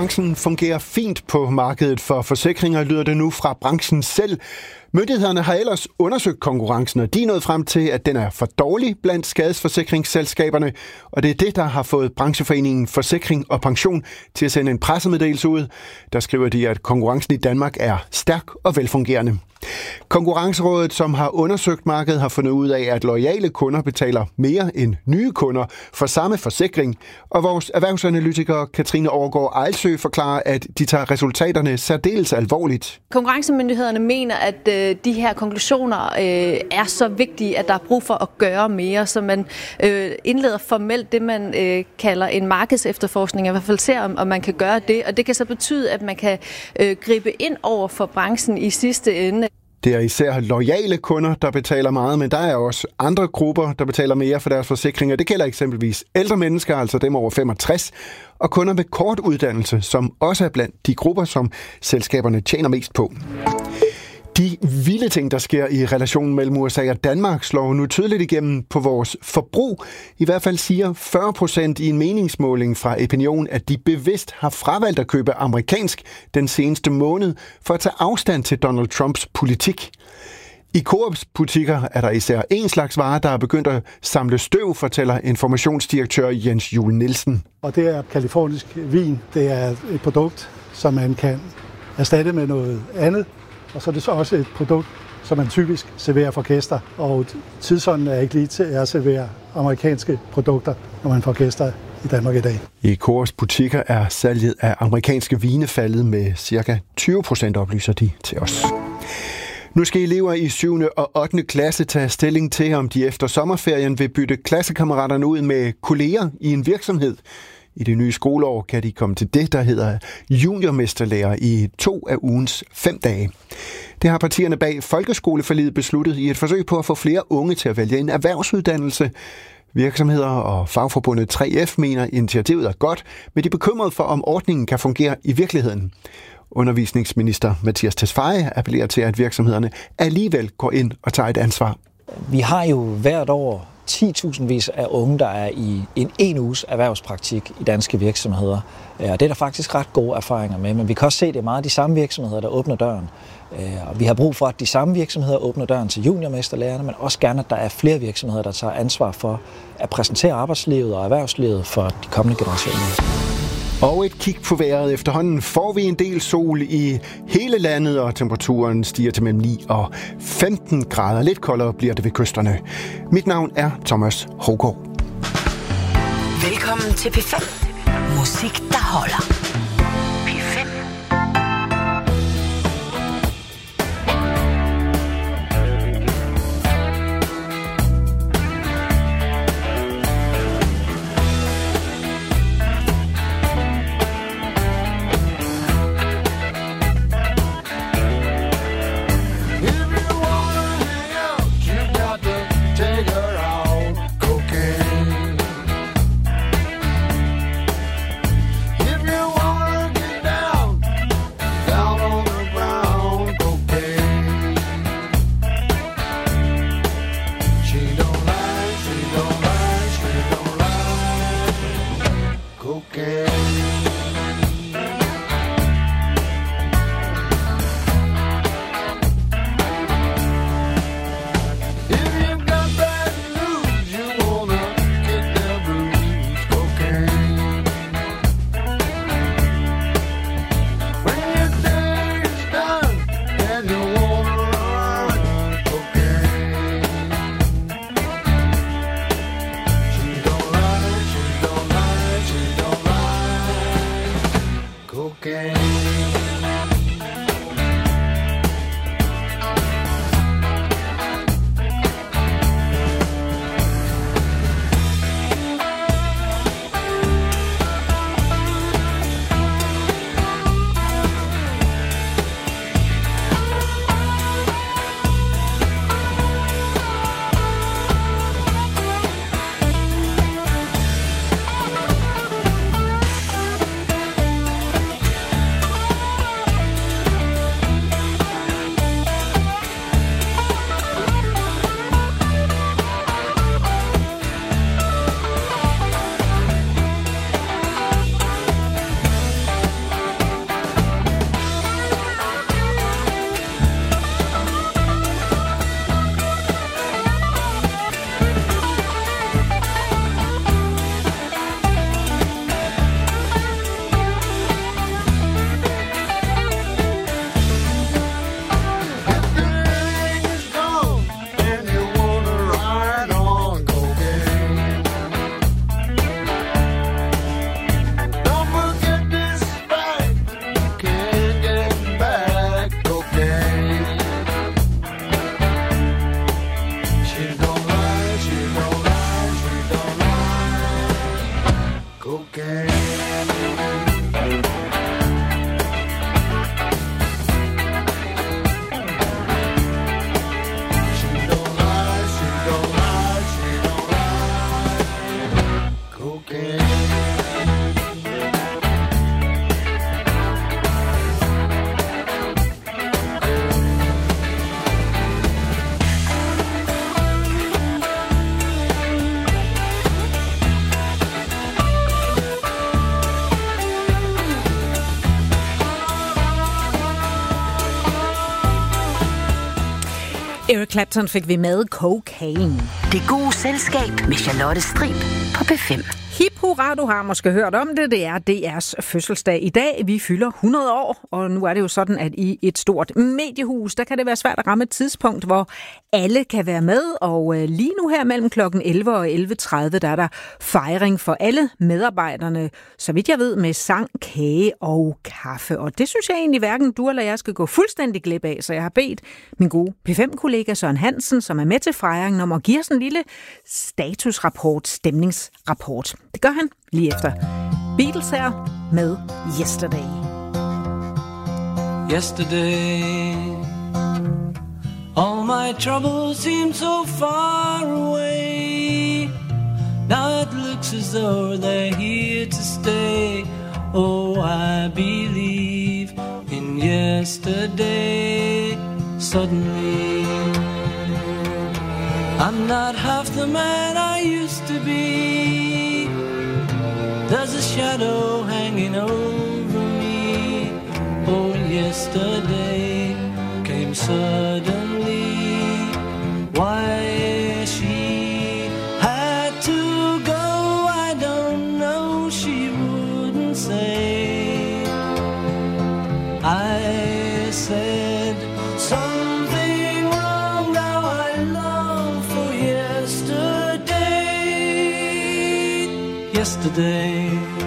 konkurrencen fungerer fint på markedet for forsikringer, lyder det nu fra branchen selv. Myndighederne har ellers undersøgt konkurrencen, og de er nået frem til, at den er for dårlig blandt skadesforsikringsselskaberne. Og det er det, der har fået brancheforeningen Forsikring og Pension til at sende en pressemeddelelse ud. Der skriver de, at konkurrencen i Danmark er stærk og velfungerende. Konkurrencerådet, som har undersøgt markedet, har fundet ud af, at loyale kunder betaler mere end nye kunder for samme forsikring. Og vores erhvervsanalytiker Katrine Overgaard Ejlsø forklarer, at de tager resultaterne særdeles alvorligt. Konkurrencemyndighederne mener, at de her konklusioner er så vigtige, at der er brug for at gøre mere, så man indleder formelt det, man kalder en markedsefterforskning, i hvert fald ser, om man kan gøre det. Og det kan så betyde, at man kan gribe ind over for branchen i sidste ende. Det er især loyale kunder, der betaler meget, men der er også andre grupper, der betaler mere for deres forsikringer. Det gælder eksempelvis ældre mennesker, altså dem over 65, og kunder med kort uddannelse, som også er blandt de grupper, som selskaberne tjener mest på. De vilde ting, der sker i relationen mellem USA og Danmark, slår nu tydeligt igennem på vores forbrug. I hvert fald siger 40% i en meningsmåling fra Epinion, at de bevidst har fravalgt at købe amerikansk den seneste måned for at tage afstand til Donald Trumps politik. I Coops butikker er der især en slags varer, der er begyndt at samle støv, fortæller informationsdirektør Jens Juel Nielsen. Og det er kalifornisk vin. Det er et produkt, som man kan erstatte med noget andet. Og så er det så også et produkt, som man typisk serverer for gæster. Og tidsånden er ikke lige til at servere amerikanske produkter, når man får gæster i Danmark i dag. I Coops butikker er salget af amerikanske vine faldet med ca. 20%, oplyser de til os. Nu skal elever i 7. og 8. klasse tage stilling til, om de efter sommerferien vil bytte klassekammeraterne ud med kolleger i en virksomhed. I det nye skoleår kan de komme til det, der hedder juniormesterlærer i 2 af ugens 5 dage. Det har partierne bag folkeskoleforliget besluttet i et forsøg på at få flere unge til at vælge en erhvervsuddannelse. Virksomheder og fagforbundet 3F mener, initiativet er godt, men de er bekymrede for, om ordningen kan fungere i virkeligheden. Undervisningsminister Mattias Tesfaye appellerer til, at virksomhederne alligevel går ind og tager et ansvar. Vi har jo hvert år 10.000 af unge, der er i en uges erhvervspraktik i danske virksomheder. Og det er der faktisk ret gode erfaringer med, men vi kan også se, at det er meget de samme virksomheder, der åbner døren. Og vi har brug for, at de samme virksomheder åbner døren til juniormesterlærerne, men også gerne, at der er flere virksomheder, der tager ansvar for at præsentere arbejdslivet og erhvervslivet for de kommende generationer. Og et kig på vejret. Efterhånden får vi en del sol i hele landet, og temperaturen stiger til mellem 9 og 15 grader. Lidt koldere bliver det ved kysterne. Mit navn er Thomas Hougaard. Velkommen til P5. Musik, der holder. P5. Eric Clapton fik vi med Cocaine. Det gode selskab med Charlotte Strib på P5. Hip hurra, du har måske hørt om det. Det er DR's fødselsdag i dag. Vi fylder 100 år, og nu er det jo sådan, at i et stort mediehus, der kan det være svært at ramme et tidspunkt, hvor alle kan være med. Og lige nu her mellem kl. 11 og 11.30, der er der fejring for alle medarbejderne, så vidt jeg ved, med sang, kage og kaffe. Og det synes jeg egentlig hverken du eller jeg skal gå fuldstændig glip af, så jeg har bedt min gode P5-kollega Søren Hansen, som er med til fejringen, om at give os en lille statusrapport, stemningsrapport. Det gør han lige efter Beatles her med Yesterday. Yesterday, all my troubles seem so far away. Now it looks as though they're here to stay. Oh, I believe in yesterday. Suddenly, I'm not half the man I used to be. There's a shadow hanging over me. Oh, yesterday came suddenly. Why she had to go, I don't know, she wouldn't say. I said something wrong, now I long for yesterday. Yesterday,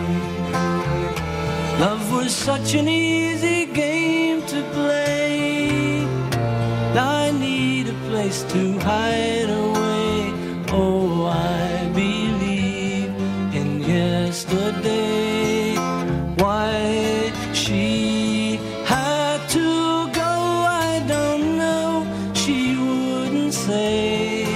love was such an easy game to play. Now I need a place to hide away. Oh, I believe in yesterday. Why she had to go, I don't know, she wouldn't say.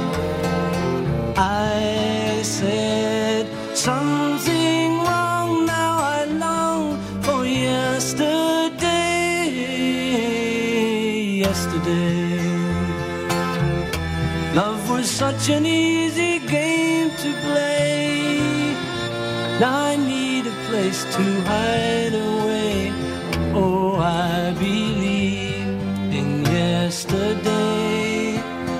I said something wrong, now I long for yesterday. Yesterday, love was such an easy game to play. Now I need a place to hide away. Oh, I believe in yesterday.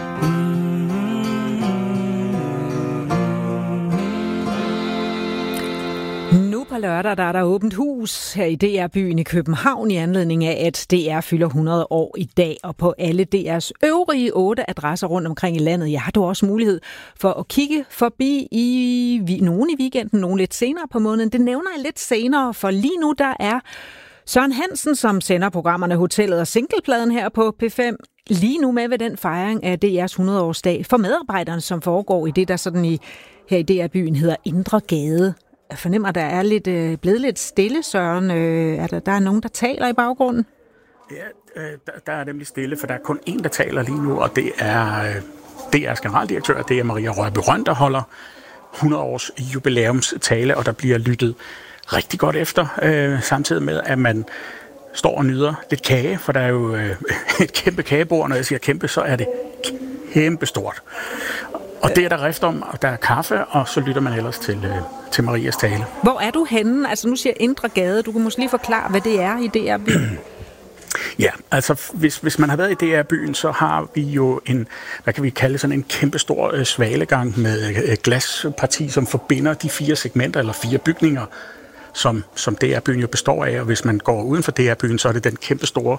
Nu på lørdag, der er der åbent hus her i DR-byen i København i anledning af, at DR fylder 100 år i dag. Og på alle DR's øvrige 8 adresser rundt omkring i landet, har du også mulighed for at kigge forbi i nogle i weekenden, nogle lidt senere på måneden. Det nævner jeg lidt senere, for lige nu der er Søren Hansen, som sender programmerne Hotellet og Singlepladen her på P5, lige nu med ved den fejring af DR's 100-årsdag for medarbejderne, som foregår i det, der sådan her i DR-byen hedder Indre Gade. Jeg fornemmer, at der er blevet lidt stille, Søren. Der er nogen, der taler i baggrunden? Ja, der er nemlig stille, for der er kun én, der taler lige nu, og det er DR's generaldirektør, det er Maria Rørbye Rønn, der holder 100 års jubilæumstale, og der bliver lyttet rigtig godt efter, samtidig med, at man står og nyder lidt kage, for der er jo et kæmpe kagebord. Når jeg siger kæmpe, så er det kæmpe stort. Og det er der rift om, og der er kaffe, og så lytter man ellers til Marias tale. Hvor er du henne? Altså nu siger Indre Gade. Du kan måske lige forklare, hvad det er i DR-byen. Ja, altså hvis man har været i DR-byen, så har vi jo hvad kan vi kalde sådan en kæmpestor svalegang med glasparti, som forbinder de 4 segmenter eller 4 bygninger, som DR-byen jo består af. Og hvis man går uden for DR-byen, så er det den kæmpestore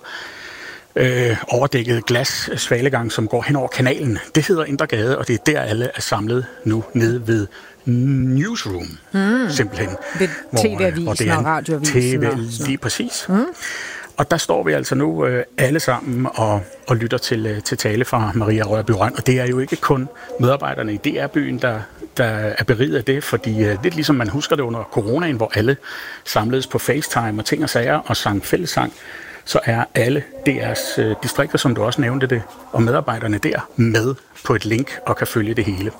overdækkede glas svalegang, som går hen over kanalen. Det hedder Indre Gade, og det er der alle er samlet nu nede ved Newsroom, simpelthen. Ved TV-avisen og radioavisen. Lige præcis. Og der står vi altså nu alle sammen og lytter til tale fra Maria Rørbye Rønn. Og det er jo ikke kun medarbejderne i DR-byen, der er beriget af det, fordi lidt ligesom man husker det under coronaen, hvor alle samledes på FaceTime og ting og sager og sang fællessang, så er alle DR's distrikter, som du også nævnte det, og medarbejderne der med på et link og kan følge det hele.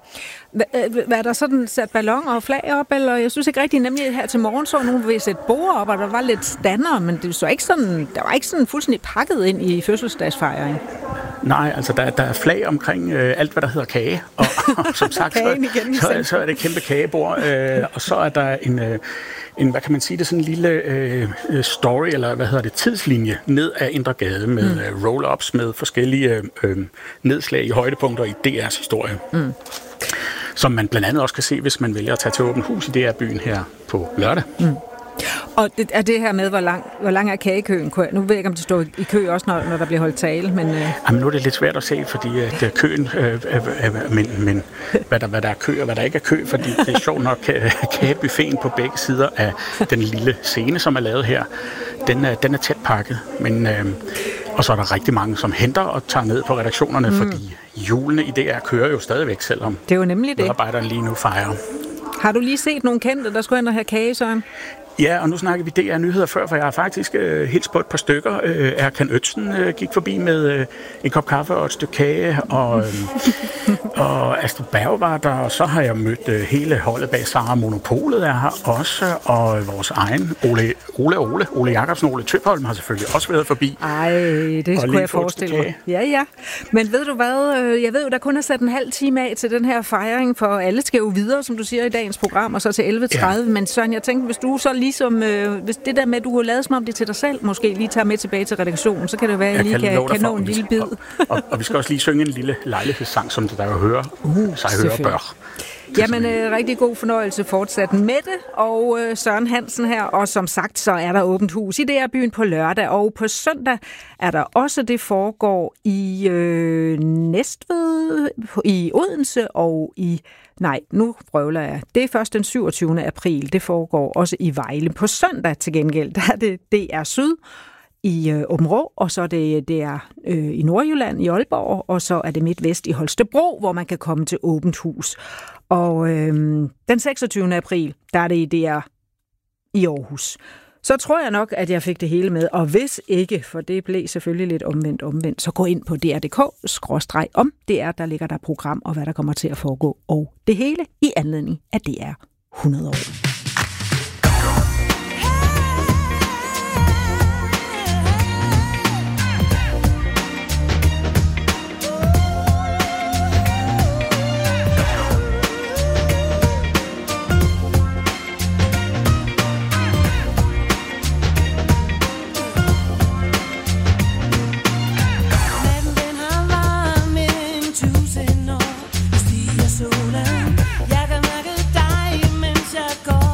Er der sådan sat balloner og flag op, eller jeg synes ikke rigtig, nemlig her til morgen så nogen vil sætte bord op, og der var lidt stander, men det så ikke sådan, der var ikke sådan fuldstændig pakket ind i fødselsdagsfejringen. Nej, altså der er flag omkring alt, hvad der hedder kage, og som sagt, så er det et kæmpe kagebord, og så er der en, hvad kan man sige, det er sådan en lille story, eller hvad hedder det, tidslinje ned ad Indre Gade med roll-ups med forskellige nedslag i højdepunkter i DR's historie. Som man blandt andet også kan se, hvis man vælger at tage til Åbent Hus i DR-byen her på lørdag. Og det er det her med, hvor lang er kagekøen? Nu ved jeg ikke, om de står i kø også, når der bliver holdt tale, men... Jamen, nu er det lidt svært at se, fordi køen... men hvad der er kø, og hvad der ikke er kø, fordi det er sjovt nok, kagebuffeten på begge sider af den lille scene, som er lavet her, den er tæt pakket, men... Og så er der rigtig mange, som henter og tager ned på redaktionerne, fordi julene i DR kører jo stadigvæk, selvom det er jo nemlig det. Medarbejderne lige nu fejrer. Har du lige set nogle kendte, der skulle hen og have kage, Søren? Ja, og nu snakker vi DR-nyheder før, for jeg har faktisk hilst på et par stykker. Erkan Øtzen gik forbi med en kop kaffe og et stykke kage, og Astrid Berg var der, og så har jeg mødt hele holdet bag Sara Monopolet er her også, og vores egen Ole Jacobsen, Ole Tøpholm har selvfølgelig også været forbi. Ej, det skulle jeg forestille mig. Ja. Men ved du hvad, jeg ved jo, der kun er sat en halv time af til den her fejring, for alle skal jo videre, som du siger, i dagens program, og så til 11.30. Ja. Men Søren, jeg tænkte, hvis du så ligesom, hvis det der med, at du har lavet som om det til dig selv, måske lige tager med tilbage til redaktionen, så kan det være, at jeg lige kan nå en lille bid. Og vi skal også lige synge en lille lejlighedssang, som der jo hører bør. Jamen, rigtig god fornøjelse fortsat med det, og Søren Hansen her, og som sagt, så er der Åbent Hus i DR-byen på lørdag, og på søndag er der også, det foregår i Næstved, i Odense og i... Nej, nu prøver jeg. Det er først den 27. april. Det foregår også i Vejle. På søndag til gengæld, der er det DR Syd i Aabenraa, og så er det DR i Nordjylland i Aalborg, og så er det MidtVest i Holstebro, hvor man kan komme til Åbent Hus. Og den 26. april, der er det i DR i Aarhus. Så tror jeg nok, at jeg fik det hele med, og hvis ikke, for det blev selvfølgelig lidt omvendt, så gå ind på dr.dk/om DR, der ligger der program og hvad der kommer til at foregå, og det hele i anledning af DR 100 år. Jeg kan mærke dig, mens jeg går.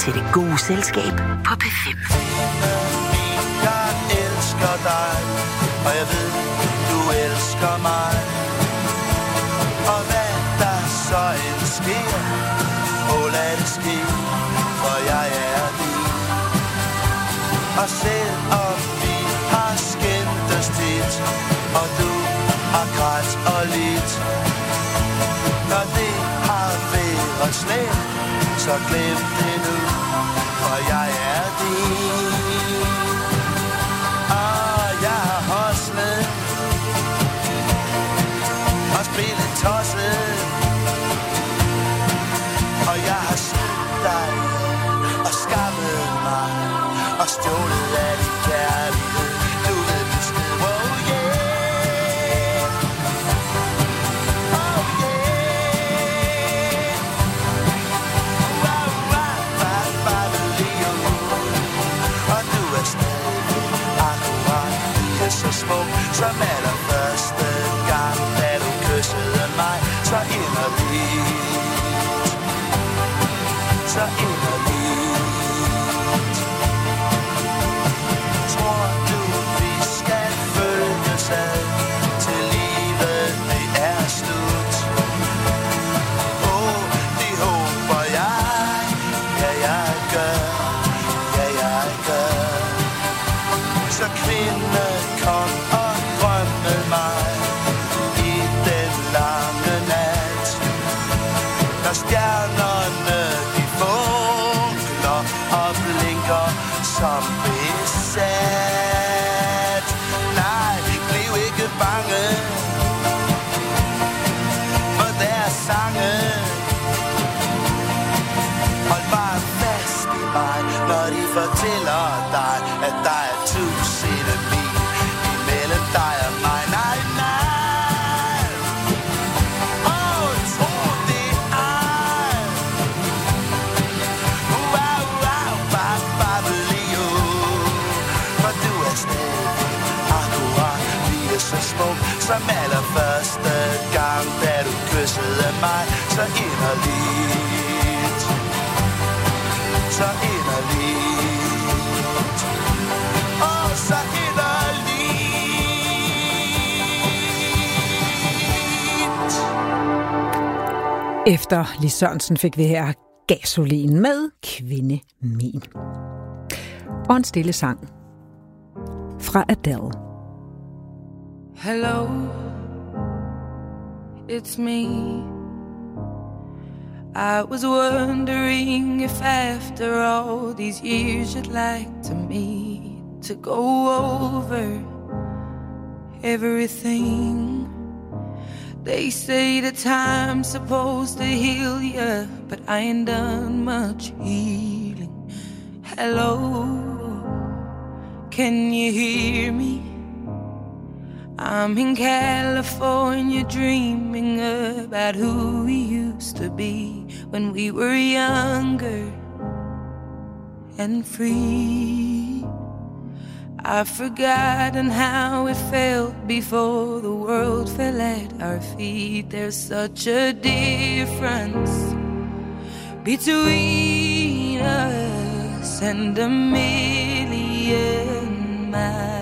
til Det Gode Selskab på P5. Jeg elsker dig, og jeg ved, du elsker mig. Og hvad der så end sker, lad det ske, for jeg er din. Og selvom vi har skændtes tit, og du har grædt og lidt, når det har været slemt, så glem det nu, for jeg er din. Og jeg har hoslet og spillet tosset, og jeg har snydt dig og skammet mig og stjålet af din kærlighed. Du ved besked, oh yeah, oh yeah. Wow, wow, wow, wow, og du er stadig akkurat lige så smuk som allerførste gang, da du kyssede mig så inderligt. Så inderligt. Tror du, vi skal følges ad, til livet det er slut? Det håber jeg, ja jeg gør, ja jeg gør. Så kvinde, kom og drøm med mig i den lange nat, når stjernerne og blinker som besat. Nej, bliv ikke bange for deres sange. Hold bare fast i mig, når de fortæller dig, at der er 1000 mil imellem dig og mig. Nej, nej. Som allerførste gang, da du kyssede mig så inderligt, så inderligt, åh så inderligt. Efter Lis Sørensen fik vi her Gasolin med Kvinde Min. Og en stille sang fra Adele. Hello, it's me. I was wondering if after all these years you'd like to meet, to go over everything. They say the time's supposed to heal you, but I ain't done much healing. Hello, can you hear me? I'm in California dreaming about who we used to be when we were younger and free. I've forgotten how it felt before the world fell at our feet. There's such a difference between us and a million miles.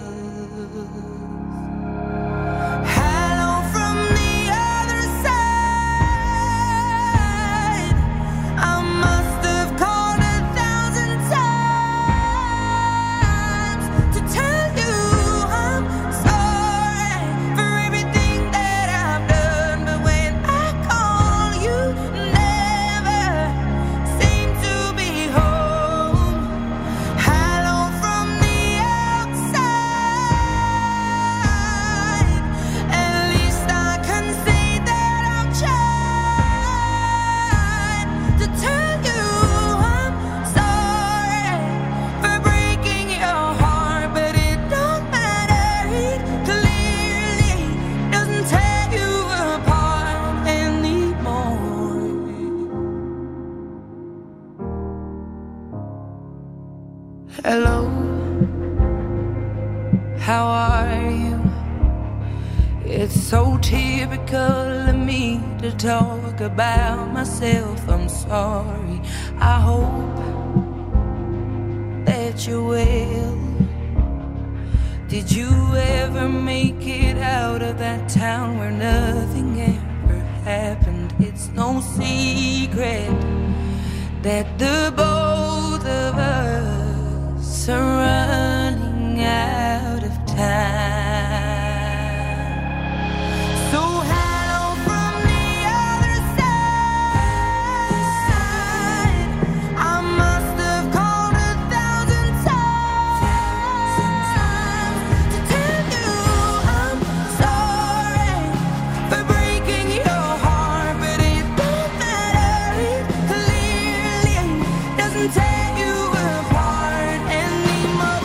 Hello, how are you? It's so typical of me to talk about myself. I'm sorry. I hope that you will. Did you ever make it out of that town where nothing ever happened? It's no secret that the both of us are running out of time. So hello from the other side. I must have called 1,000 times to tell you I'm sorry for breaking your heart, but it don't matter. It clearly doesn't tear you apart anymore.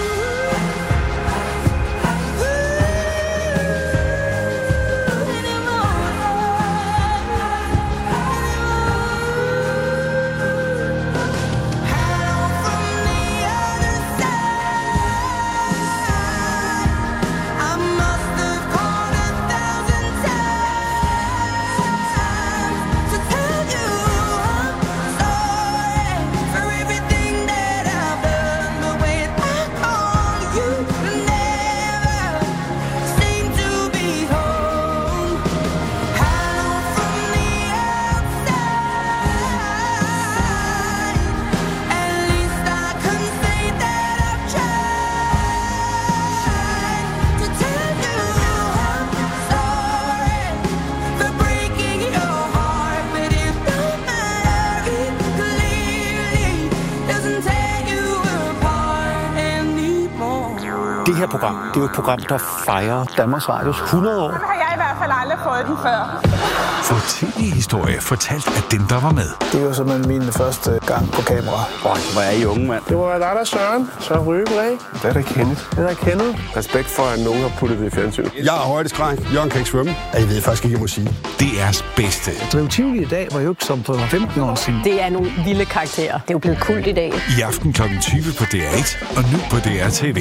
Det her program, det er jo et program, der fejrer Danmarks Radios 100 år. Det har jeg i hvert fald aldrig fået den før. For tv-historie fortalt af dem, der var med. Det var simpelthen min første gang på kamera. Hvor er I unge, mand? Det var dig, der Søren. Søren Rygebæk. Det er da Kenneth. Det er Kenneth. Respekt for, at nogen har puttet det i fjernsyn. Jeg har højdeskræk. Jørgen kan ikke svømme. Jeg ved faktisk ikke, jeg må sige. DR's bedste. Drev Tivoli i dag var jo ikke som for 15 år siden. Det er nogle vilde karakterer. Det er jo blevet kult i dag. I aften kl. 20 på DR1 og nu på DR TV.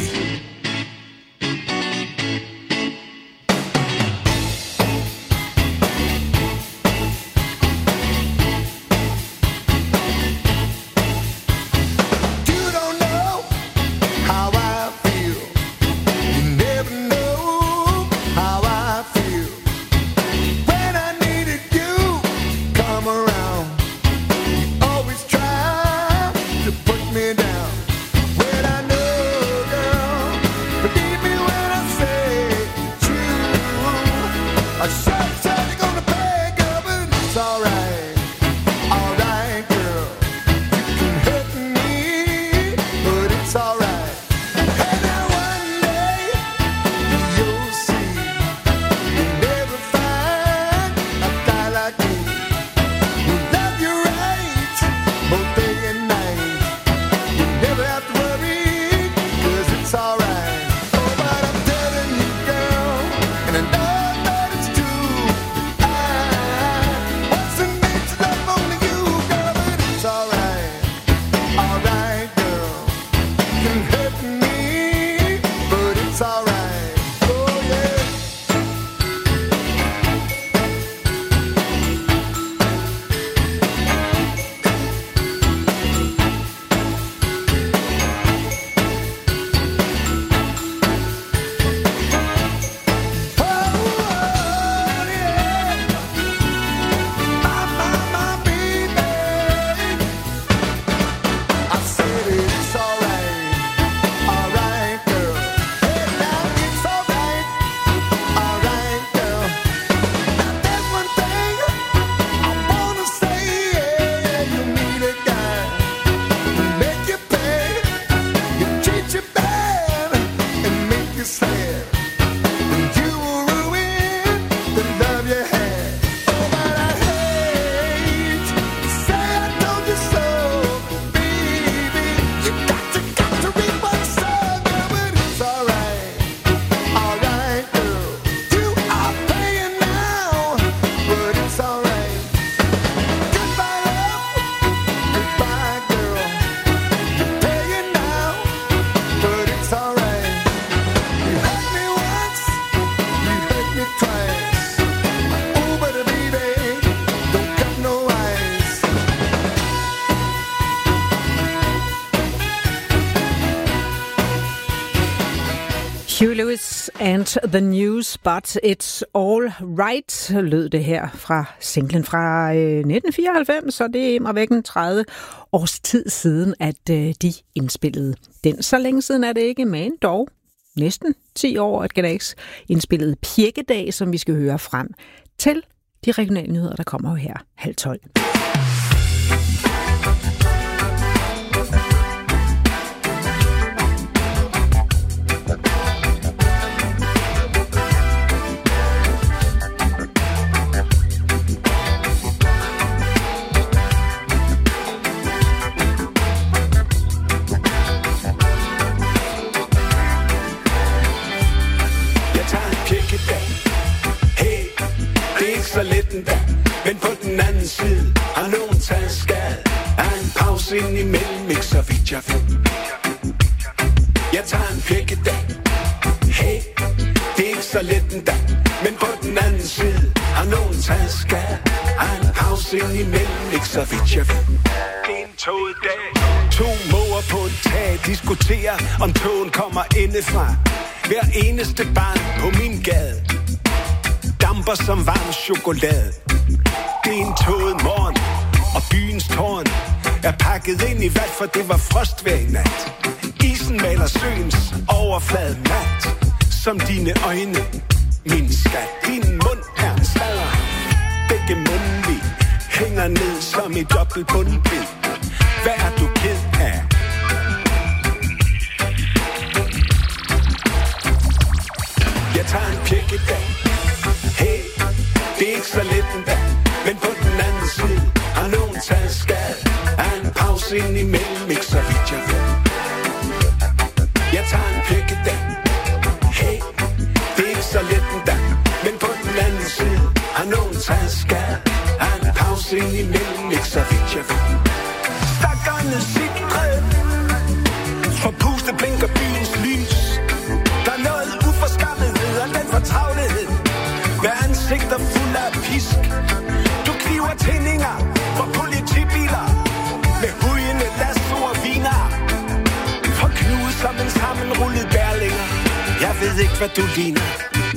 Lewis and the News, but it's all right, lød det her fra singlen fra 1994, så det er mig væk en 30 års tid siden, at de indspillede den. Så længe siden er det ikke, men dog næsten 10 år, at Gnags indspillede Pjekkedag, som vi skal høre frem til de regionale nyheder, der kommer jo her 11:30. Så let en dag, men på den anden side har nogen taget skade af en pause ind imellem, ikke så vidt jeg ved. Jeg tager en pjekkedag, hey, det er ikke så let en dag, men på den anden side har nogen taget skade af en pause ind imellem, ikke så vidt jeg ved. Det er en toget dag. 2 måger på en tag diskuterer, om togen kommer indefra. Hver eneste barn på min gade damper som varm chokolade. Det er en tåget morgen, og byens tårn er pakket ind i vat, for det var frostvejr i nat. Isen maler søens overflade mat, som dine øjne, min skat. Din mund er en sladder, begge mundvig hænger ned som et dobbelt bundben. Hvad er du ked af? Jeg tager en pjekkedag. Hey, det er ikke så let en dag, men på den anden side har nogen taget skade af en pause ind imellem, ikke så vidt jeg ved. Jeg tager en pjekkedag. Hey, det er ikke så let en dag, men på den anden side har nogen taget skade af en pause ind imellem, ikke så vidt jeg ved. Stakkerne sikret, for puste blinker byens lys. Der er noget uforskammethed og den fortravlighed med ansigter fuld af pisk. Du kniver tændinger for politibiler med hujende lasso og viner. For knude som en sammenrullet bærlinger. Jeg ved ikke, hvad du ligner.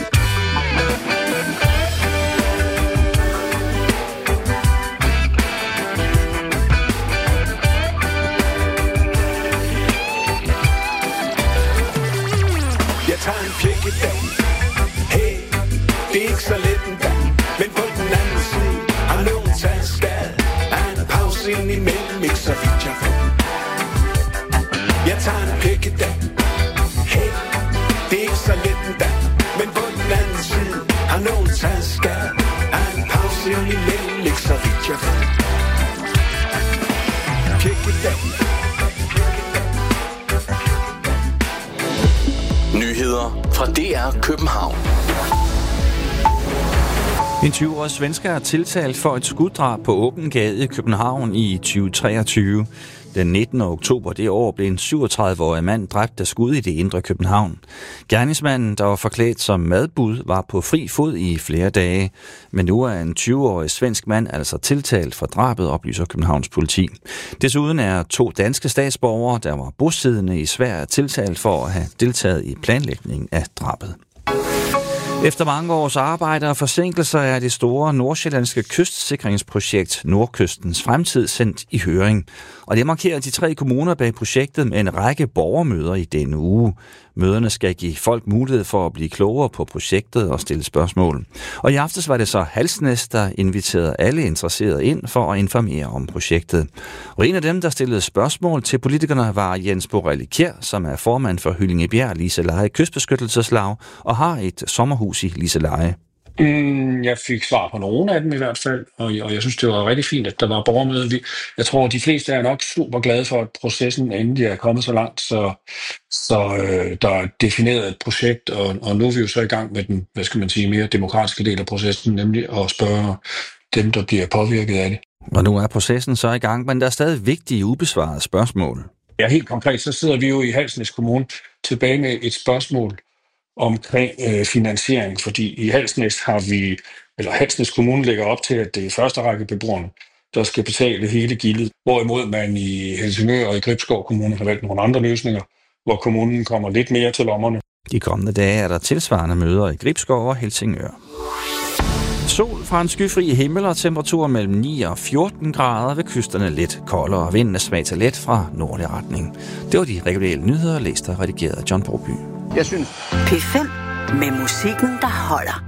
Jeg tager en pjekkedag. Hey, det er ikke så let en dag, men på den anden side har nogen taget skade af en pause ind imellem, ikke så vidt jeg ved. Jeg tager en pjekkedag. Hey, det er ikke så let en dag, men på den anden side har nogen taget skade af en pause ind imellem, ikke så vidt jeg ved. Pjekkedag. Nyheder fra DR København. En 20-årig svensker er tiltalt for et skuddrab på åben gade i København i 2023. Den 19. oktober det år blev en 37-årig mand dræbt af skud i det indre København. Gerningsmanden, der var forklædt som madbud, var på fri fod i flere dage. Men nu er en 20-årig svensk mand altså tiltalt for drabet, oplyser Københavns politi. Desuden er 2 danske statsborgere, der var bosiddende i Sverige, tiltalt for at have deltaget i planlægningen af drabet. Efter mange års arbejde og forsinkelser er det store nordsjællandske kystsikringsprojekt Nordkystens Fremtid sendt i høring. Og det markerer de 3 kommuner bag projektet med en række borgermøder i denne uge. Møderne skal give folk mulighed for at blive klogere på projektet og stille spørgsmål. Og i aftes var det så Halsnæs, der inviterede alle interesserede ind for at informere om projektet. Og en af dem, der stillede spørgsmål til politikerne, var Jens Borelli Kjær, som er formand for Hyllingebjerg Liseleje Kystbeskyttelseslag og har et sommerhus i Liseleje. Jeg fik svar på nogle af dem i hvert fald, og jeg synes, det var rigtig fint, at der var borgermøde. Jeg tror, de fleste er nok super glade for, at processen endelig er kommet så langt, så der er defineret et projekt, og nu er vi jo så i gang med den, hvad skal man sige, mere demokratiske del af processen, nemlig at spørge dem, der bliver påvirket af det. Og nu er processen så i gang, men der er stadig vigtige ubesvarede spørgsmål. Ja, helt konkret, så sidder vi jo i Halsnæs Kommune tilbage med et spørgsmål omkring finansiering, fordi i Halsnæs Halsnæs Kommune lægger op til, at det er første række beboerne, der skal betale hele gildet, hvorimod man i Helsingør og i Gribskov Kommune har valgt nogle andre løsninger, hvor kommunen kommer lidt mere til lommerne. De kommende dage er der tilsvarende møder i Gribskov og Helsingør. Sol fra en skyfri himmel og temperaturer mellem 9 og 14 grader ved kysterne lidt koldere og vinden er svag til let fra nordlig retning. Det var de regionale nyheder, læst og redigeret af John Broby. Jeg synes. P5 med musikken, der holder.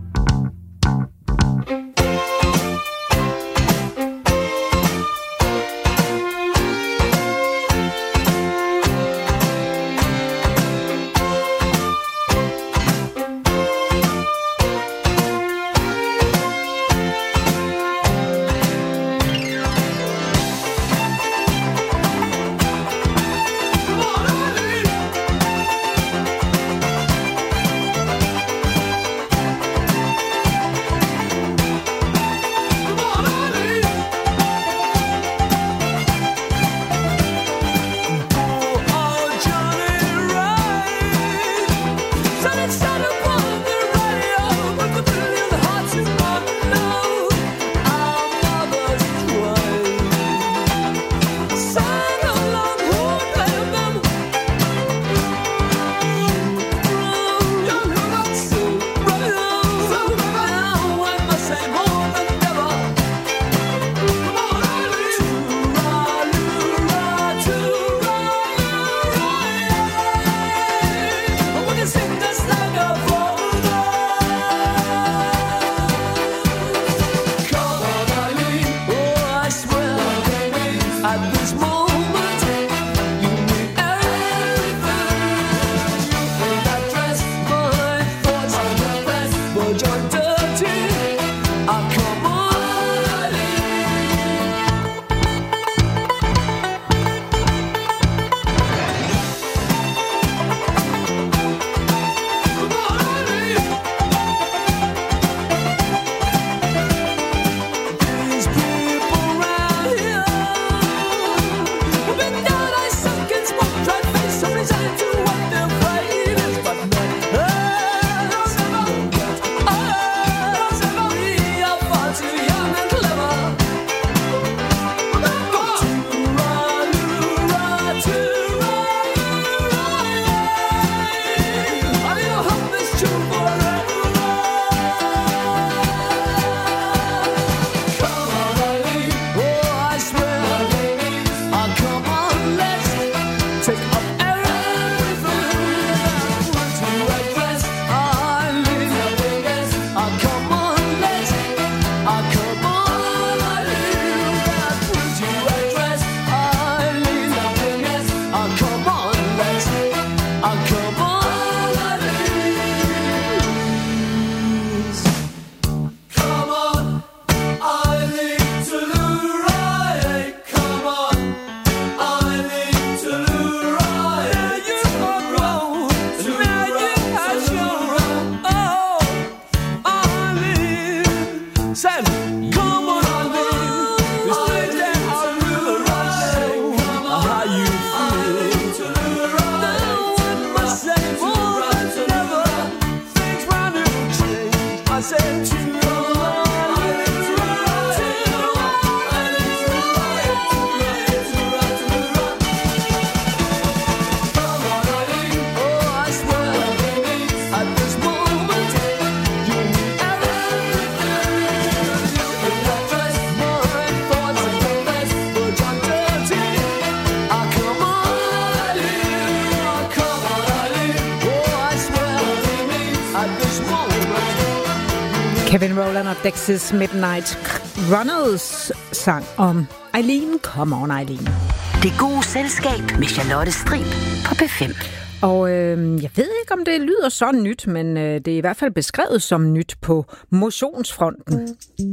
Kevin Rowland og Dexys Midnight Runners sang om Eileen. Come on, Eileen. Det gode selskab med Charlotte Strib på P5. Og jeg ved ikke, om det lyder så nyt, men det er i hvert fald beskrevet som nyt på motionsfronten.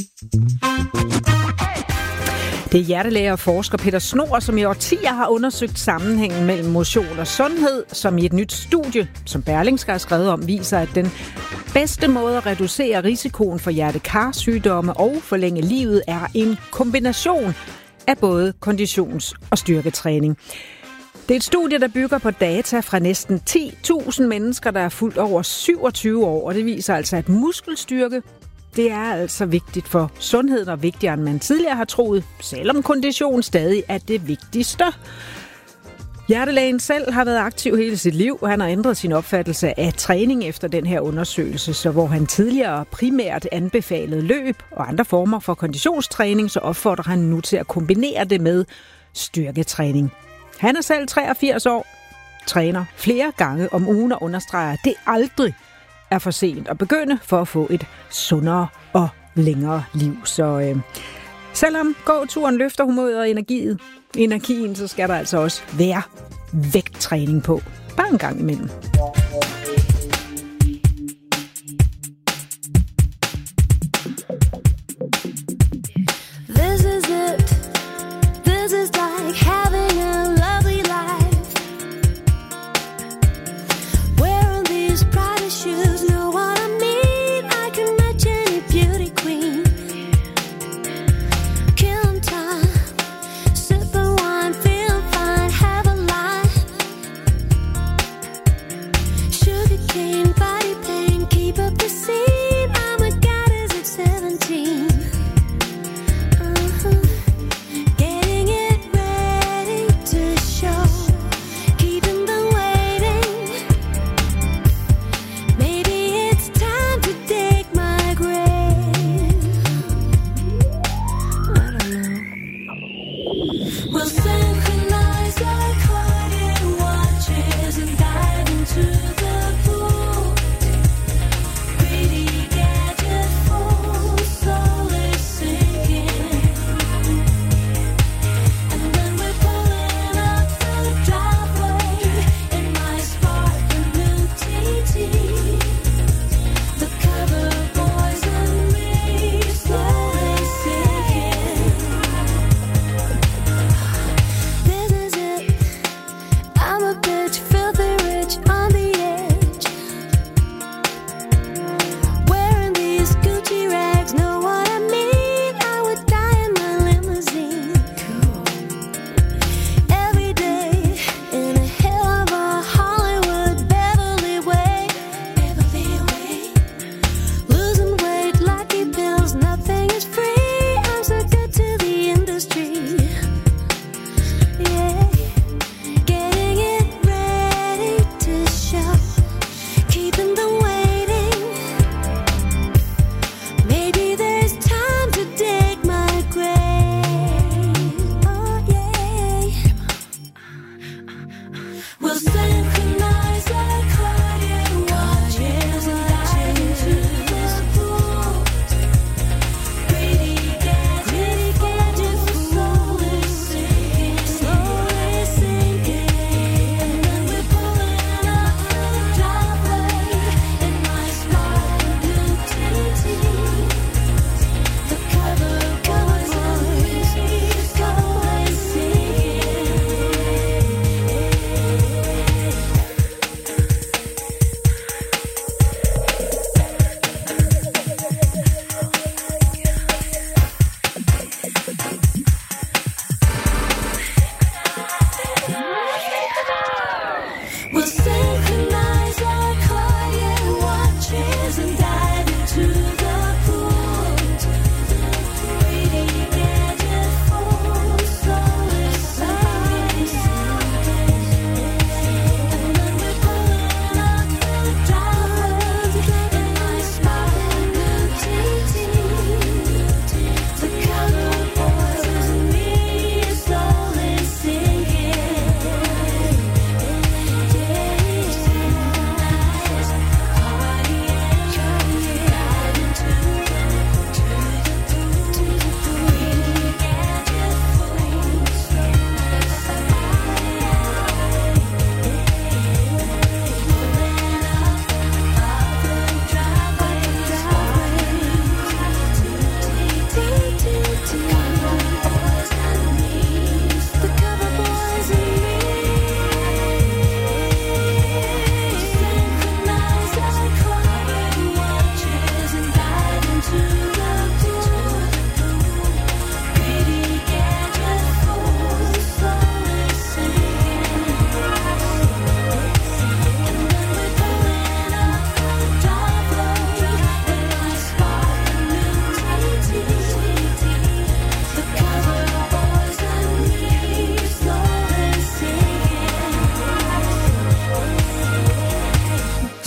Det er hjertelæge og forsker Peter Snor, som i årtier har undersøgt sammenhængen mellem motion og sundhed, som i et nyt studie, som Berlingske har skrevet om, viser, at den bedste måde at reducere risikoen for hjerte-kar-sygdomme og forlænge livet er en kombination af både konditions- og styrketræning. Det er et studie, der bygger på data fra næsten 10.000 mennesker, der er fulgt over 27 år, og det viser altså, at muskelstyrke, det er altså vigtigt for sundheden og vigtigere, end man tidligere har troet, selvom kondition stadig er det vigtigste. Hjertelægen selv har været aktiv hele sit liv, og han har ændret sin opfattelse af træning efter den her undersøgelse, så hvor han tidligere primært anbefalede løb og andre former for konditionstræning, så opfordrer han nu til at kombinere det med styrketræning. Han er selv 83 år, træner flere gange om ugen og understreger, at det aldrig er for sent at begynde for at få et sundere og længere liv. Så selvom gåturen løfter humøret og energien, så skal der altså også være vægttræning på. Bare en gang imellem. This is it. This is like having a lovely life. Wearing these Prada shoes, know what I mean? I can match any beauty queen. Killing time, sipping wine, feeling fine, have a life.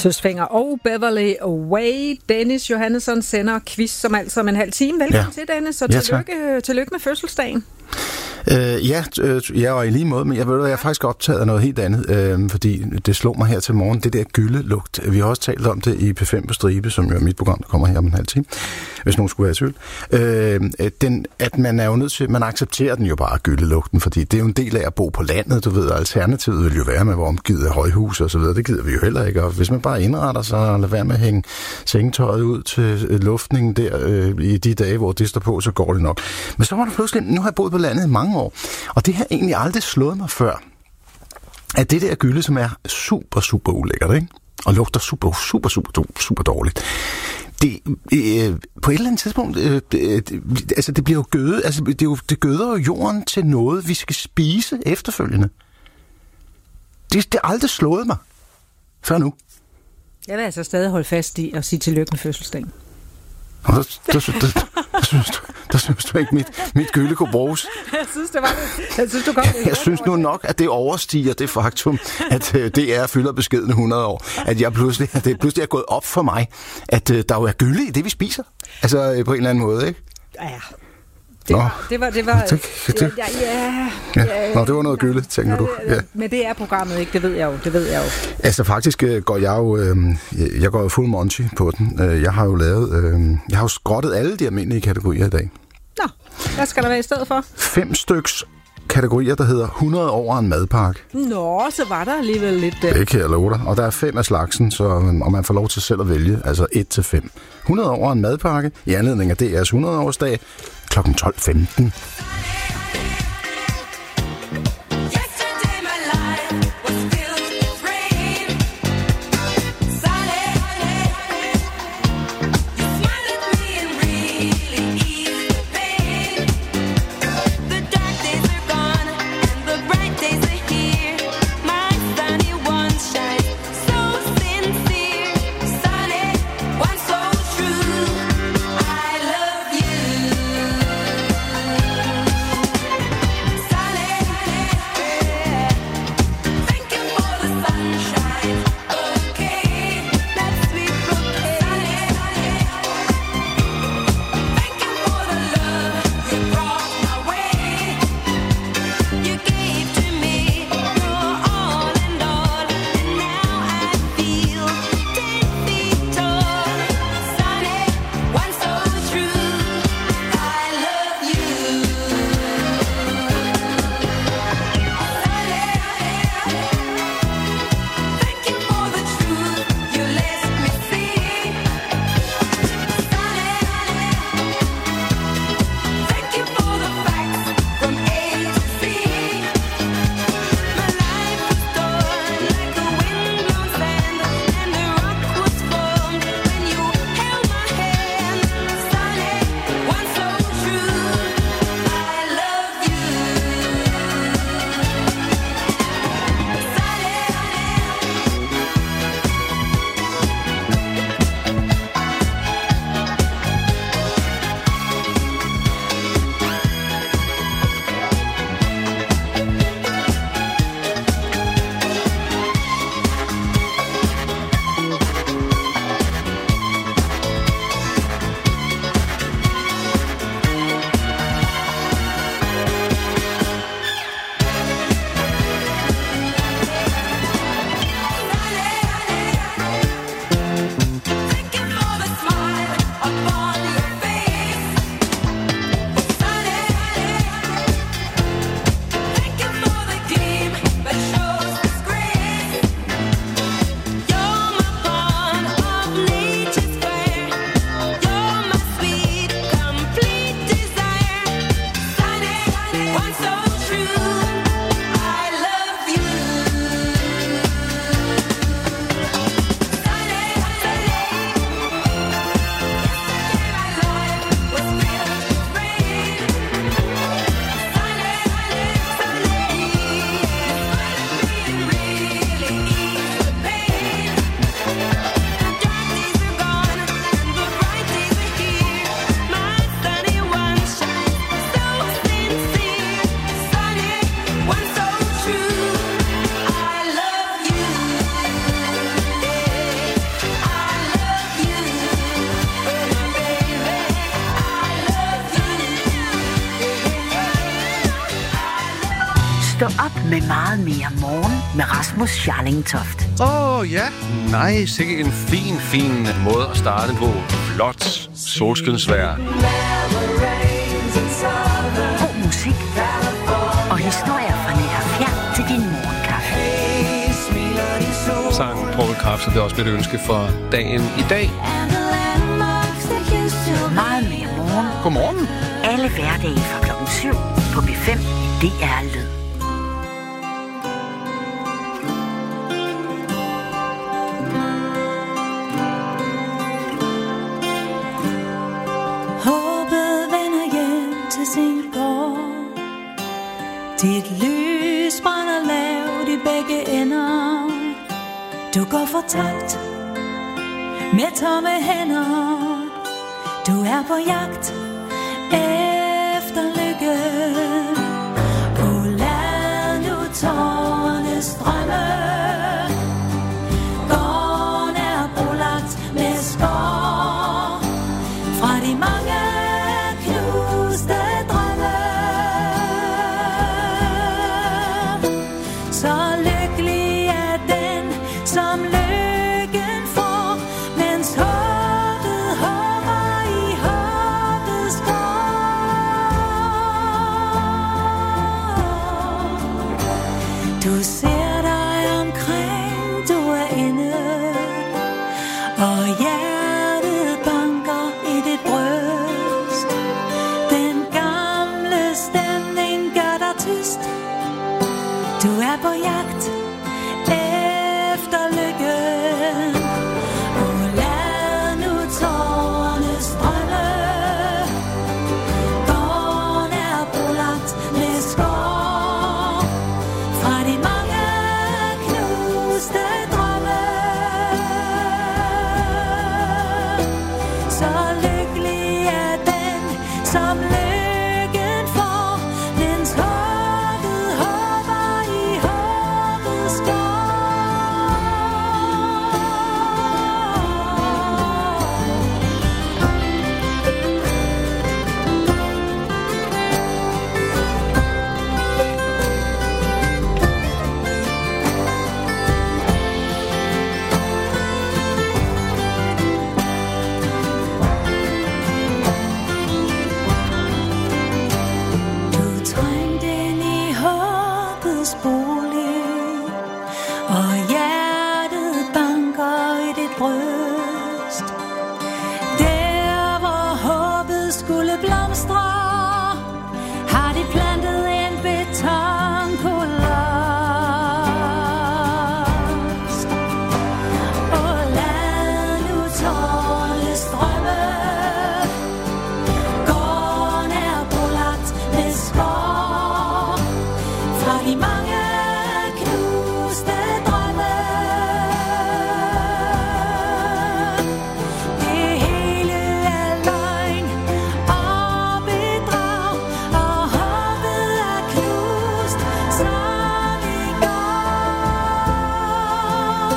Søsfænger og Beverly Away. Dennis Johannesson sender quiz som altid om en halv time. Velkommen til, Dennis, og tillykke med fødselsdagen. Ja, og i lige måde, men jeg er faktisk optaget af noget helt andet, fordi det slog mig her til morgen, det der gyldelugt. Vi har også talt om det i P5 på Stribe, som jo er mit program, der kommer her om en halv time, hvis nogen skulle være i tvivl. At man er jo nødt til, man accepterer den jo bare, gyldelugten, fordi det er jo en del af at bo på landet, du ved, alternativet vil jo være med at være omgivet af højhus og så videre, det gider vi jo heller ikke, og hvis man bare indretter sig og lader være med at hænge sengetøjet ud til luftningen der i de dage, hvor det står på, så går det nok. Men så var der pludselig, nu har jeg boet på landet i mange år, og det har egentlig aldrig slået mig før, at det der gylde, som er super, super ulækkert, ikke? Og lugter super dårligt, det, på et eller andet tidspunkt, altså det bliver jo gødet, altså det gøder jo jorden til noget, vi skal spise efterfølgende. Det har aldrig slået mig før nu. Jeg vil altså stadig holde fast i at sige tillykke med fødselsdagen. Og der synes du ikke, mit gylde kunne bruges. Jeg synes, det var det. Jeg synes, du kom det. Jeg synes nu nok, at det overstiger det faktum, at DR fylder beskedne 100 år. At det pludselig er gået op for mig, at der jo er gylde i det, vi spiser. Altså på en eller anden måde, ikke? Ja. Det var noget gylde, tænker du. Ja. Men det er programmet ikke, det ved jeg jo. Altså faktisk går jeg går jo full Monty på den. Jeg har jo skrottet alle de almindelige kategorier i dag. Nå, hvad skal der være i stedet for? 5 styks kategorier, der hedder 100 over en madpakke. Nå, så var der alligevel lidt... Det kan jeg love dig. Og der er 5 af slagsen, og man får lov til selv at vælge, altså 1-5. 100 over en madpakke i anledning af DR's 100-årsdag kl. 12:15. Stå op med meget mere morgen med Rasmus Scharling-Toft. Ja. Nej, sikke en fin måde at starte på. Flot solskinsvejr. God musik og historier fra nær og fjern til din morgenkaffe. Sang Poul Krebs, så det er også mit ønske for dagen i dag. Meget mere morgen. Godmorgen. Alle hverdage fra klokken 7 på B5 DR Lyd. Håbet vender hjem til sin gård. Dit lys brænder lavt i begge ender. Du går fortabt med tomme hænder. Du er på jagt efter lykke. Og lad nu tårerne strømme. Gården er brolagt med skår fra de mange knuste drømme. Så lykkelig er den, som lykken får, mens håbet hopper i håbets gård. Du ser dig omkring, du er inde, og hjertet banker i dit bryst. Den gamle stemning gør dig tyst. Du er på jagt efter lykken. Og lad nu tårerne strømme. Gården er brolagt med skår fra de mange knuste drømme. Så lykkelig er den, som lykken får, mens håbet hopper i håbets gård. Du trængte ind i håbets bolig, og hjertet banker i dit bryst. Der hvor håbet skulle blomstre, har de plantet en betonkolost. Og lad nu tårerne strømme. Gården er brolagt med skår fra de mange knuste drømme. Det hele er løgn og bedrag, og håbet er knust som i går.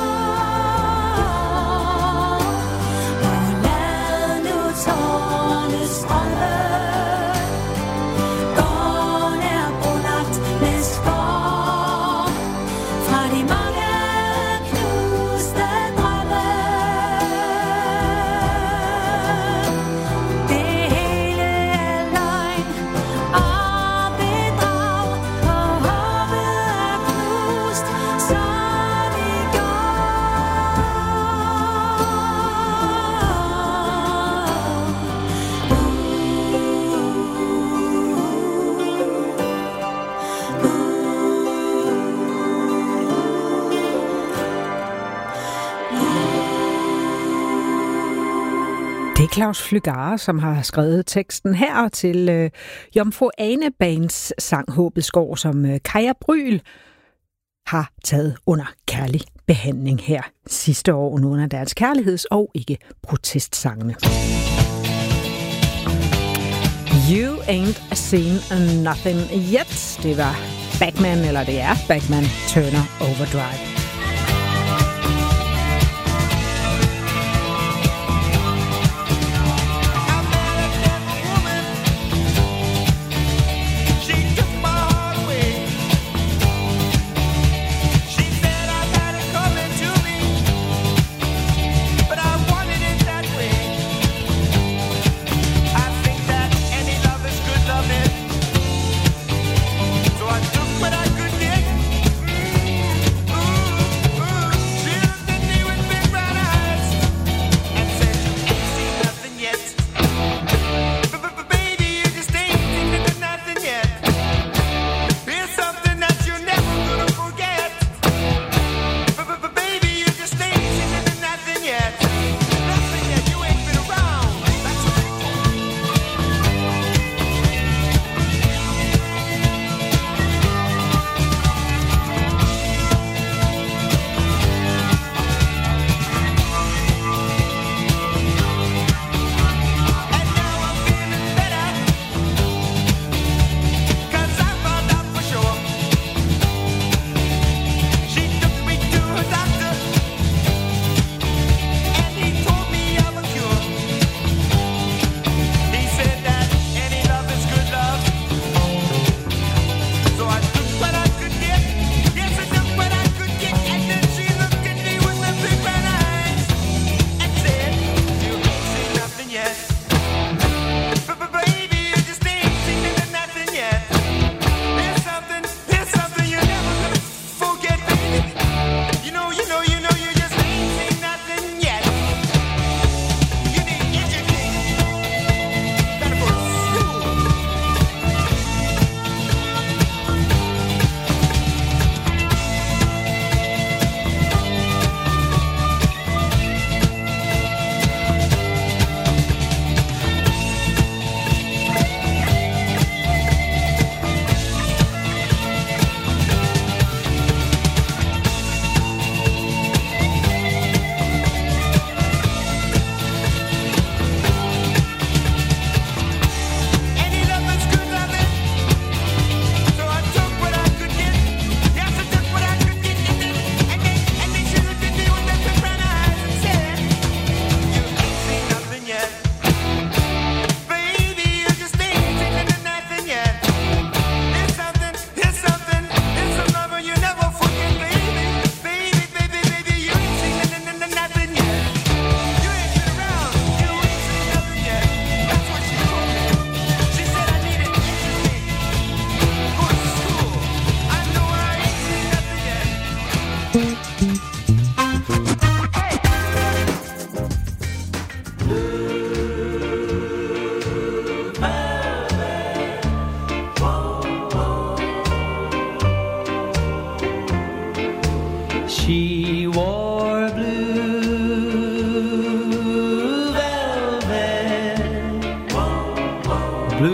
Og lad nu tårerne strømme. Gården er brolagt med skår fra de mange knuste drømme. Det hele er løgn og bedrag, og håbet er knust som i Det er Claus Flygare, som har skrevet teksten her til Jomfru Ane Bands sang Håbets Gård, som Kaja Bryl har taget under kærlig behandling her sidste år under deres kærligheds- og ikke protestsangene. You Ain't Seen Nothing Yet. Det var Batman, eller det er Batman Turner Overdrive.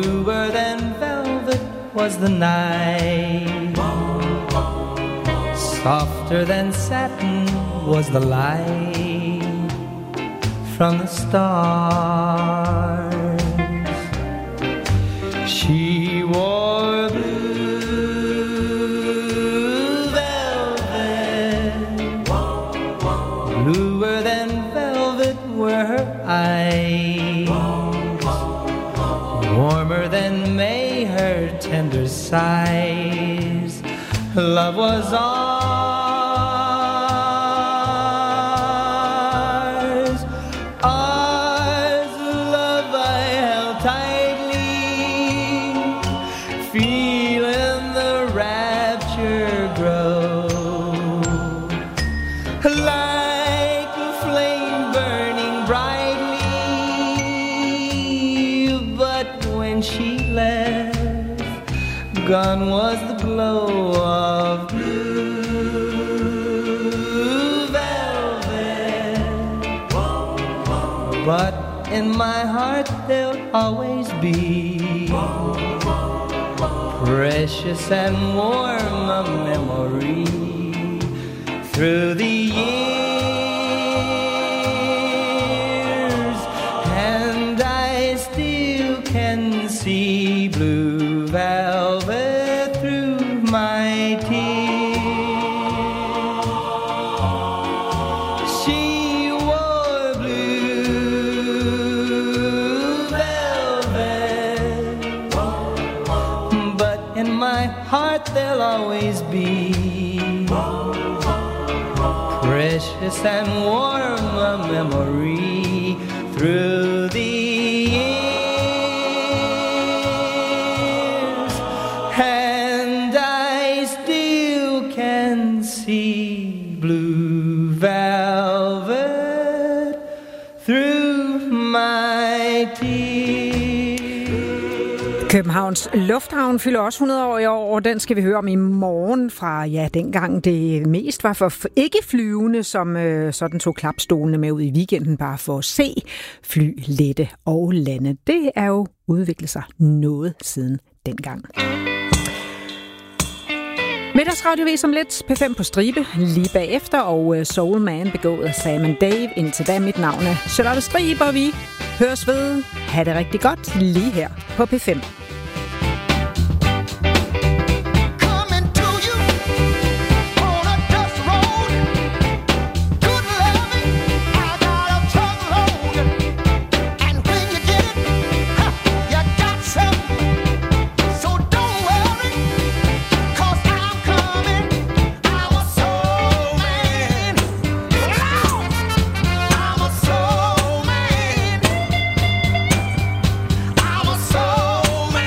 Bluer than velvet was the night. Softer than satin was the light from the stars. She wore blue velvet. Bluer than velvet were her eyes. Warmer than May her tender sighs. Love was ours, ours. Love I held tightly, feeling the rapture grow. Like a flame burning brightly, but when she left, gone was the glow of blue velvet. But in my heart there'll always be precious and warm a memory through the years, and I still can see blue velvet through my tears. She wore blue velvet, but in my heart there'll always be precious and warm a memory through the years, and I still can see blue velvet through my tears. Københavns Lufthavn fylder også 100 år i år, og den skal vi høre om i morgen fra, ja, dengang det mest var for ikke-flyvende, som sådan tog klapstolene med ud i weekenden, bare for at se fly lette og lande. Det er jo udviklet sig noget siden dengang. Middagsradiovis om lidt, P5 på stribe, lige bagefter, og Soul Man begået af Sam & Dave. Indtil da, mit navn er Charlotte Stribe, og vi høres ved. Ha' det rigtig godt lige her på P5. I'm a soul man.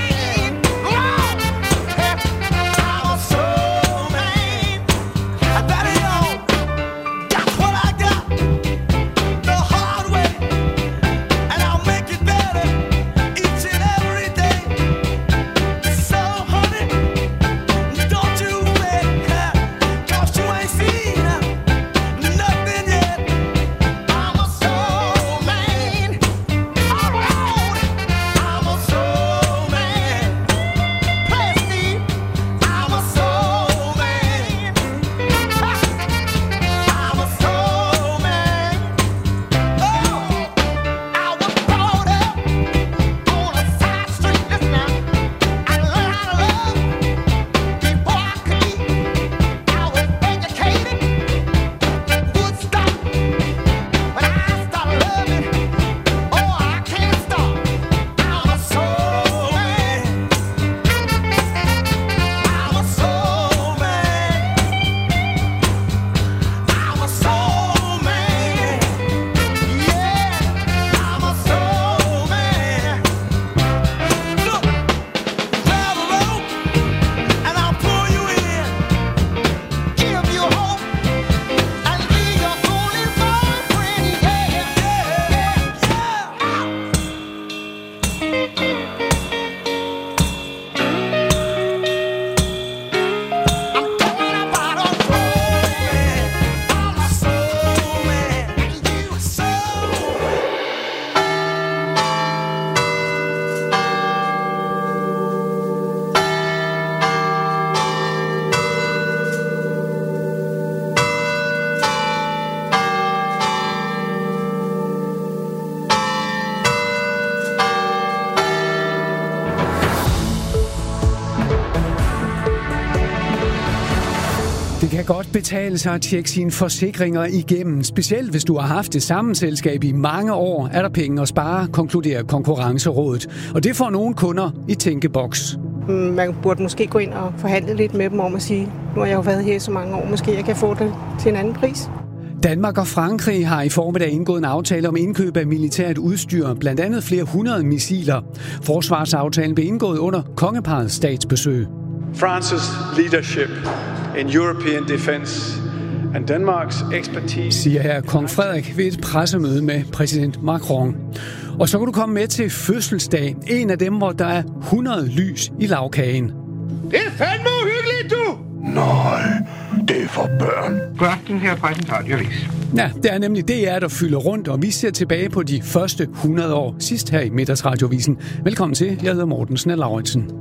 Det kan godt betale sig at tjekke sine forsikringer igennem. Specielt hvis du har haft det samme selskab i mange år, er der penge at spare, konkluderer Konkurrencerådet. Og det får nogle kunder i tænkeboks. Man burde måske gå ind og forhandle lidt med dem om at sige, nu har jeg jo været her så mange år, måske jeg kan få det til en anden pris. Danmark og Frankrig har i formiddag indgået en aftale om indkøb af militært udstyr, blandt andet flere 100 missiler. Forsvarsaftalen blev indgået under kongeparrets statsbesøg. France's leadership in European defense and Denmark's expertise, siger her kong Frederik ved et pressemøde med præsident Macron. Og så kan du komme med til fødselsdag. En af dem, hvor der er 100 lys i lagkagen. Det er fandme uhyggeligt, du! Nej, det er for børn. God aften her fra den radioavis. Ja, det er nemlig DR, der fylder rundt, og vi ser tilbage på de første 100 år sidst her i Middagsradiovisen. Velkommen til. Jeg hedder Morten Snell-Lauritsen.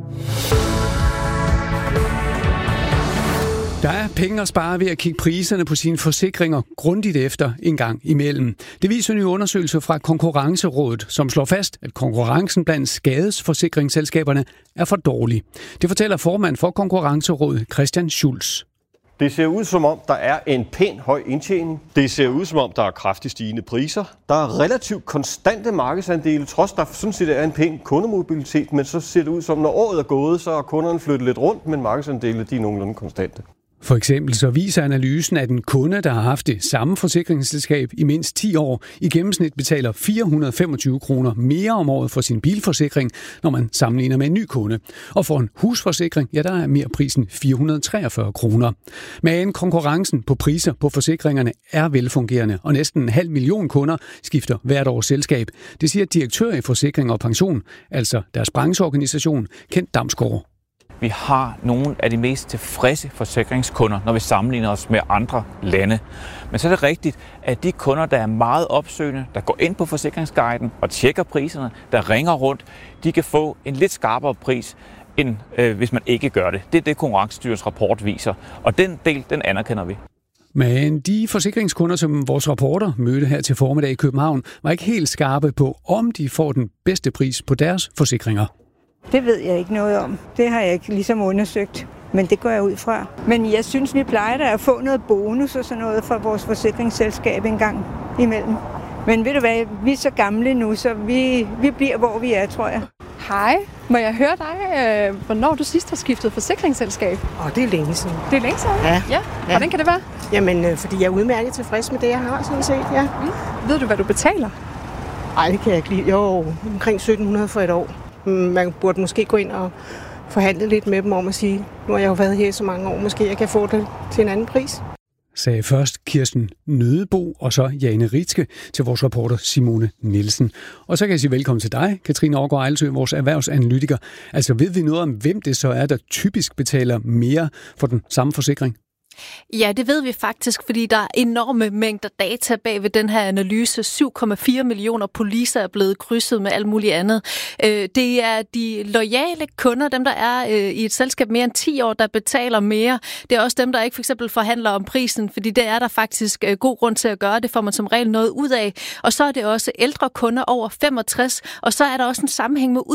Der er penge at spare ved at kigge priserne på sine forsikringer grundigt efter en gang imellem. Det viser en ny undersøgelse fra Konkurrencerådet, som slår fast, at konkurrencen blandt skadesforsikringsselskaberne er for dårlig. Det fortæller formand for Konkurrencerådet, Christian Schulz. Det ser ud som om, der er en pæn høj indtjening. Det ser ud som om, der er kraftigt stigende priser. Der er relativt konstante markedsandele, trods der sådan set er en pæn kundemobilitet, men så ser det ud som, når året er gået, så er kunderne flyttet lidt rundt, men markedsandele de er nogenlunde konstante. For eksempel så viser analysen, at en kunde, der har haft det samme forsikringsselskab i mindst 10 år, i gennemsnit betaler 425 kroner mere om året for sin bilforsikring, når man sammenligner med en ny kunde. Og for en husforsikring, ja, der er mere prisen 443 kroner. Men konkurrencen på priser på forsikringerne er velfungerende, og næsten 500.000 kunder skifter hvert år selskab. Det siger direktør i Forsikring og Pension, altså deres brancheorganisation, Kent Damsgaard. Vi har nogle af de mest tilfredse forsikringskunder, når vi sammenligner os med andre lande. Men så er det rigtigt, at de kunder, der er meget opsøgende, der går ind på forsikringsguiden og tjekker priserne, der ringer rundt, de kan få en lidt skarpere pris, end hvis man ikke gør det. Det er det, Konkurrencestyrelsens rapport viser. Og den del, den anerkender vi. Men de forsikringskunder, som vores rapporter mødte her til formiddag i København, var ikke helt skarpe på, om de får den bedste pris på deres forsikringer. Det ved jeg ikke noget om. Det har jeg ikke ligesom undersøgt, men det går jeg ud fra. Men jeg synes, vi plejer da at få noget bonus og sådan noget fra vores forsikringsselskab en gang imellem. Men ved du hvad, vi er så gamle nu, så vi bliver, hvor vi er, tror jeg. Hej, må jeg høre dig, hvornår du sidst har skiftet forsikringsselskab? Det er længe siden. Det er længe siden? Ja. Hvordan kan det være? Jamen, fordi jeg er udmærket tilfreds med det, jeg har, sådan set, ja. Ved du, hvad du betaler? Ej, det kan jeg ikke lide. Jo, omkring 1700 for et år. Man burde måske gå ind og forhandle lidt med dem om at sige, nu har jeg jo været her så mange år, måske jeg kan få det til en anden pris. Sagde først Kirsten Nødebo og så Jane Ritske til vores reporter Simone Nielsen. Og så kan jeg sige velkommen til dig, Katrine Overgaard Ejlsø, vores erhvervsanalytiker. Altså ved vi noget om, hvem det så er, der typisk betaler mere for den samme forsikring? Ja, det ved vi faktisk, fordi der er enorme mængder data bag ved den her analyse. 7,4 millioner policer er blevet krydset med alt muligt andet. Det er de loyale kunder, dem der er i et selskab mere end 10 år, der betaler mere. Det er også dem, der ikke for eksempel forhandler om prisen, fordi det er der faktisk god grund til at gøre. Det får man som regel noget ud af. Og så er det også ældre kunder over 65, og så er der også en sammenhæng med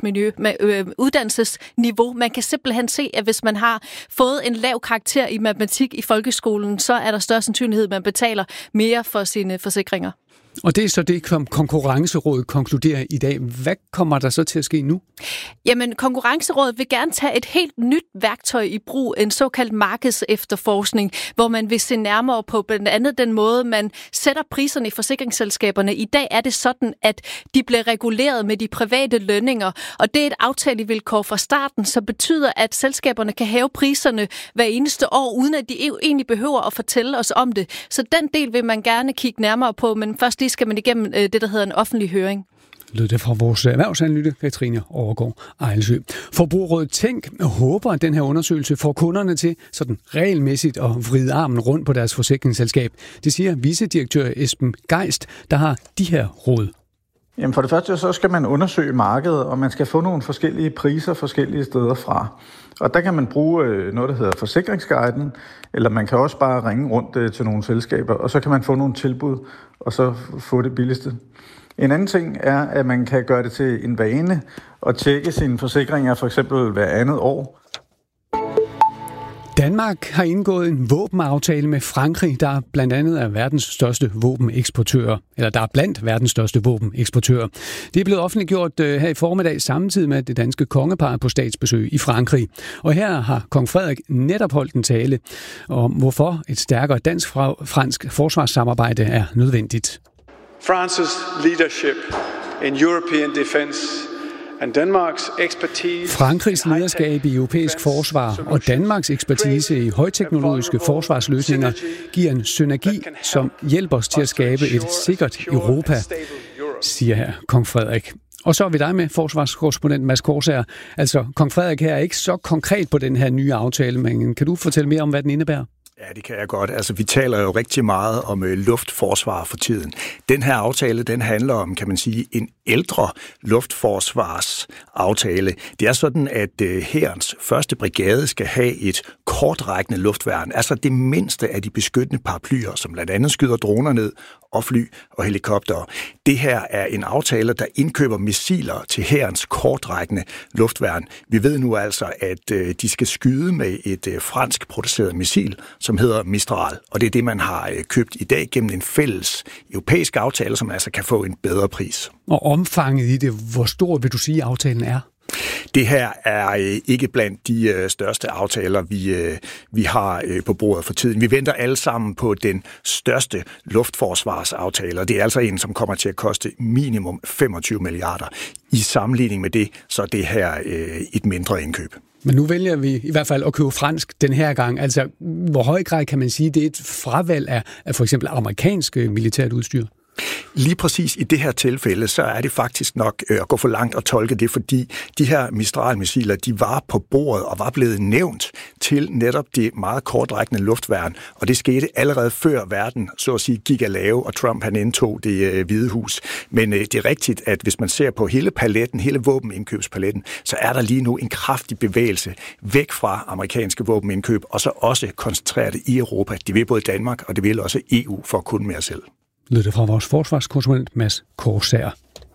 uddannelsesniveau. Man kan simpelthen se, at hvis man har fået en lav karakter i matematik i folkeskolen, så er der større sandsynlighed, at man betaler mere for sine forsikringer. Og det er så det, Konkurrencerådet konkluderer i dag. Hvad kommer der så til at ske nu? Jamen, Konkurrencerådet vil gerne tage et helt nyt værktøj i brug, en såkaldt markedsefterforskning, hvor man vil se nærmere på blandt andet den måde, man sætter priserne i forsikringsselskaberne. I dag er det sådan, at de bliver reguleret med de private lønninger, og det er et aftalevilkår fra starten, som betyder, at selskaberne kan hæve priserne hver eneste år, uden at de egentlig behøver at fortælle os om det. Så den del vil man gerne kigge nærmere på, men først skal man igennem det, der hedder en offentlig høring. Lød det fra vores erhvervsanalytiker, Katrine Overgaard Ejlsø. Forbrugerrådet Tænk håber, at den her undersøgelse får kunderne til sådan regelmæssigt at vride armen rundt på deres forsikringsselskab. Det siger vicedirektør Esben Geist, der har de her råd. Jamen for det første så skal man undersøge markedet, og man skal få nogle forskellige priser forskellige steder fra. Og der kan man bruge noget, der hedder Forsikringsguiden, eller man kan også bare ringe rundt til nogle selskaber, og så kan man få nogle tilbud, og så få det billigste. En anden ting er, at man kan gøre det til en vane og tjekke sine forsikringer for eksempel hver andet år. Danmark har indgået en våbenaftale med Frankrig, der blandt andet er verdens største våbeneksportør, eller der er blandt verdens største våbeneksportører. Det er blevet offentliggjort her i formiddag samtidig med, at det danske kongepar er på statsbesøg i Frankrig. Og her har kong Frederik netop holdt en tale om, hvorfor et stærkere dansk-fransk forsvarssamarbejde er nødvendigt. France's leadership in European defense and Denmark's expertise. Frankrigs lederskab i europæisk forsvar og Danmarks ekspertise i højteknologiske forsvarsløsninger giver en synergi, som hjælper os til at skabe et sikkert Europa, siger her kong Frederik. Og så er vi dig med forsvarskorrespondent Mads Korsager. Altså, kong Frederik her er ikke så konkret på den her nye aftale, men kan du fortælle mere om, hvad den indebærer? Ja, det kan jeg godt. Altså, vi taler jo rigtig meget om luftforsvar for tiden. Den her aftale, den handler om, kan man sige, en ældre luftforsvarsaftale. Det er sådan, at hærens første brigade skal have et kortrækkende luftværn, altså det mindste af de beskyttende paraplyer, som blandt andet skyder droner ned, og fly og helikoptere. Det her er en aftale, der indkøber missiler til hærens kortrækkende luftværn. Vi ved nu altså, at de skal skyde med et fransk produceret missil, som hedder Mistral. Og det er det, man har købt i dag gennem en fælles europæisk aftale, som altså kan få en bedre pris. Og omfanget i det, hvor stor vil du sige, aftalen er? Det her er ikke blandt de største aftaler, vi har på bordet for tiden. Vi venter alle sammen på den største luftforsvarsaftale, og det er altså en, som kommer til at koste minimum 25 milliarder. I sammenligning med det, så er det her et mindre indkøb. Men nu vælger vi i hvert fald at købe fransk den her gang. Altså, hvor høj grad kan man sige, det er et fravalg af for eksempel amerikansk militært udstyr? Lige præcis i det her tilfælde, så er det faktisk nok at gå for langt og tolke det, fordi de her Mistral-missiler, de var på bordet og var blevet nævnt til netop det meget kortrækkende luftværn, og det skete allerede før verden, så at sige, gik at lave, og Trump han indtog det Hvide Hus. Men det er rigtigt, at hvis man ser på hele paletten, hele våbenindkøbspaletten, så er der lige nu en kraftig bevægelse væk fra amerikanske våbenindkøb, og så også koncentreret i Europa. Det vil både Danmark, og det vil også EU for at kunne mere selv. Lød det fra vores forsvarskonsulent Mads Korsager.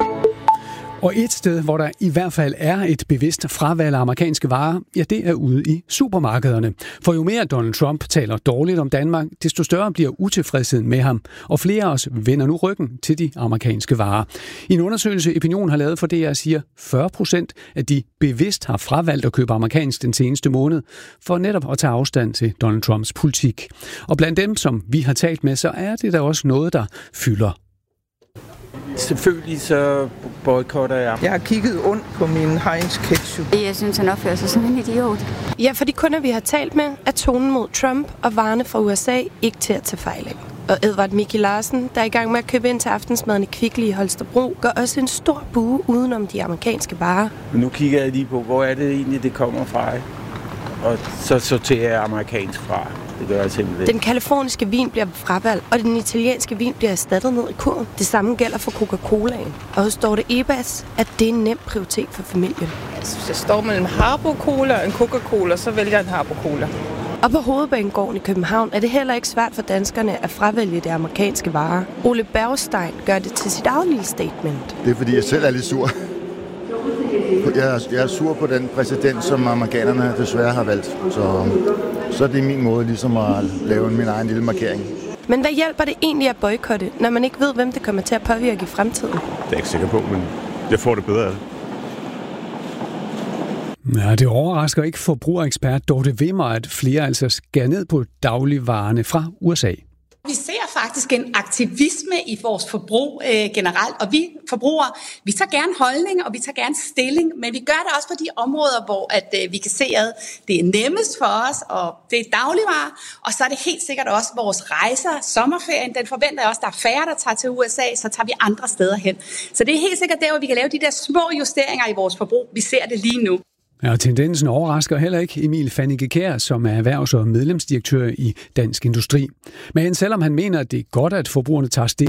Og et sted, hvor der i hvert fald er et bevidst fravalg af amerikanske varer, ja, det er ude i supermarkederne. For jo mere Donald Trump taler dårligt om Danmark, desto større bliver utilfredsheden med ham. Og flere af os vender nu ryggen til de amerikanske varer. I en undersøgelse, Opinion har lavet for DR, siger 40% at de bevidst har fravalgt at købe amerikansk den seneste måned, for netop at tage afstand til Donald Trumps politik. Og blandt dem, som vi har talt med, så er det da også noget, der fylder. Selvfølgelig så boykotter jeg. Jeg har kigget ondt på min Heinz ketchup. Jeg synes, han opfører sig som en idiot. Ja, for de kunder, vi har talt med, er tonen mod Trump og varerne fra USA ikke til at tage fejl af. Og Edvard Micke Larsen, der er i gang med at købe ind til aftensmaden i Kvickly i Holstebro, gør også en stor bue udenom de amerikanske varer. Men nu kigger jeg lige på, hvor er det egentlig, det kommer fra. Og så sorterer jeg amerikansk fra. Det gør jeg simpelthen. Den kaliforniske vin bliver fravalgt, og den italienske vin bliver erstattet ned i kurven. Det samme gælder for Coca-Colaen. Og hos Dorte Ebas, at det er en nem prioritet for familien. Hvis jeg står mellem Harbo Cola og en Coca-Cola, så vælger jeg en Harbo Cola. Og på Hovedbanegården i København er det heller ikke svært for danskerne at fravælge det amerikanske varer. Ole Bergstein gør det til sit eget lille statement. Det er fordi, jeg selv er lidt sur. Jeg er sur på den præsident, som amerikanerne desværre har valgt. Så det er min måde ligesom at lave min egen lille markering. Men hvad hjælper det egentlig at boykotte, når man ikke ved, hvem det kommer til at påvirke i fremtiden? Det er jeg ikke sikker på, men jeg får det bedre af det. Ja, det overrasker ikke forbrugerekspert Dorte Wimmer, at flere altså skærer ned på dagligvarerne fra USA. Vi ser faktisk en aktivisme i vores forbrug generelt, og vi forbrugere, vi tager gerne holdning, og vi tager gerne stilling, men vi gør det også på de områder, hvor at, vi kan se, at det er nemmest for os, og det er dagligvarer, og så er det helt sikkert også vores rejser, sommerferien, den forventer jeg også, der er færre, der tager til USA, så tager vi andre steder hen. Så det er helt sikkert der, hvor vi kan lave de der små justeringer i vores forbrug. Vi ser det lige nu. Ja, og tendensen overrasker heller ikke Emil Fannike-Kjær, som er erhvervs- og medlemsdirektør i Dansk Industri. Men selvom han mener, at det er godt, at forbrugerne tager stilling,